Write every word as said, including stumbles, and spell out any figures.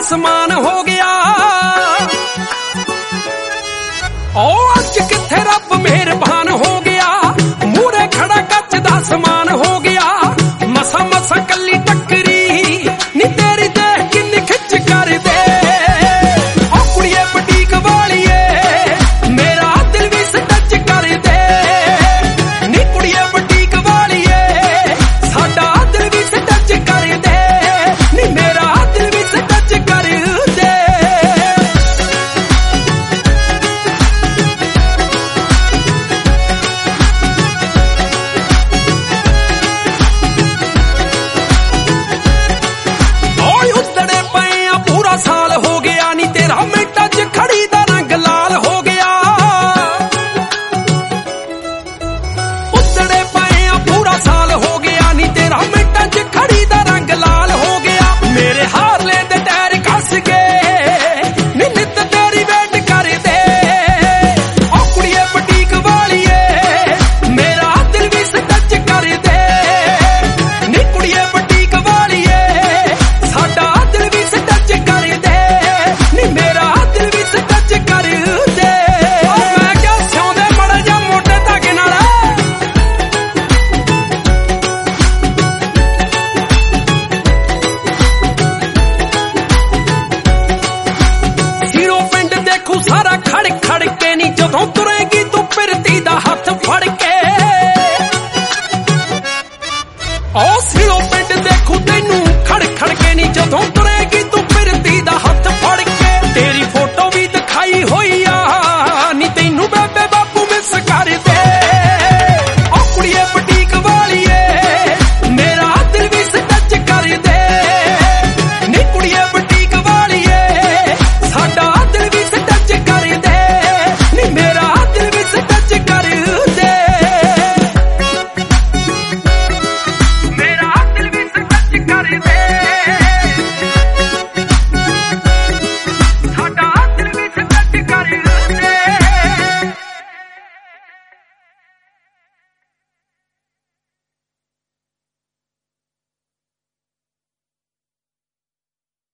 ਸਮਾਨ ਹੋ ਗਿਆ। ਓ ਅੱਜ ਕਿੱਥੇ ਰੱਬ ਮਿਹਰਬਾਨ ਹੋ ਗਿਆ, ਮੂਹਰੇ ਖੜਾ ਕੱਚ ਦਾ ਸਮਾਨ ਹੋ ਗਿਆ। ਮਸਾ ਮਸਾ ਕੱਲੀ ਟੱਕਰੀ ਨੀ ਤੇਰੀ ਦੇਖ ਕਿੰਨੀ ਖਿੱਚ ਕਰਦੇ। ਓ ਕੁੜੀਏ ਬੁਟੀਕ ਵਾਲੀਏ ਮੇਰਾ ਦਿਲ ਵੀ ਸਟੱਚ ਕਰਦੇ। ਨੀ ਕੁੜੀਏ ਬੁਟੀਕ ਵਾਲੀਏ ਸਾਡਾ ਦਿਲ ਵੀ ਸਟੱਚ ਕਰਦੇ। ਨੀ ਮੇਰਾ ਦਿਲ ਵੀ ਸਟੱਚ ਕਰਦੇ। ਸਾਲ ਹੋ ਗਿਆ ਨੀ ਤੇਰਾ ਮਿੰਟਾਂ 'ਚ ਖੜੀ ਦਾ ਰੰਗ ਲਾਲ ਹੋ ਗਿਆ। ਉਤੜੇ ਪਏ ਆ ਪੂਰਾ ਸਾਲ ਹੋ ਗਿਆ ਨੀ ਤੇਰਾ ਮਿੰਟਾਂ 'ਚ ਖੜੀ ਦਾ ਰੰਗ ਲਾਲ ਹੋ ਗਿਆ। ਮੇਰੇ ਹਾਰਲੇ ਦੇ ਟਾਇਰ ਕੱਸ ਗਏ ਨੀ ਨਿੱਤ ਤੇਰੀ ਵੇਟ ਕਰਦੇ। ਓ ਕੁੜੀਏ ਬੁਟੀਕ ਵਾਲੀਏ ਮੇਰਾ ਦਿਲ ਵੀ ਸਟੱਚ ਕਰਦੇ। ਨੀ ਕੁੜੀਏ ਬੁਟੀਕ ਵਾਲੀਏ ਸਾਡਾ ਦਿਲ ਵੀ ਸਟੱਚ ਕਰਦੇ। ਨੀ ਮੇਰਾ ਦਿਲ ਵੀ ਸਟੱਚ ਕਰਦੇ। ਓ ਮੈਂ ਕਿਹਾ ਸਿਉਂਦੇ ਮੜ ਜਾ ਮੋਟੇ ਧਾਗੇ ਨਾਲ। ਹੀਰੋ ਪਿੰਡ ਦੇਖੂ ਸਾਰਾ ਖੜ ਖੜ ਕੇ ਨੀ ਜਦੋਂ ਤੁਰੇਗੀ ਤੂੰ ਫਿਰਦੀ ਦਾ ਹੱਥ ਫੜ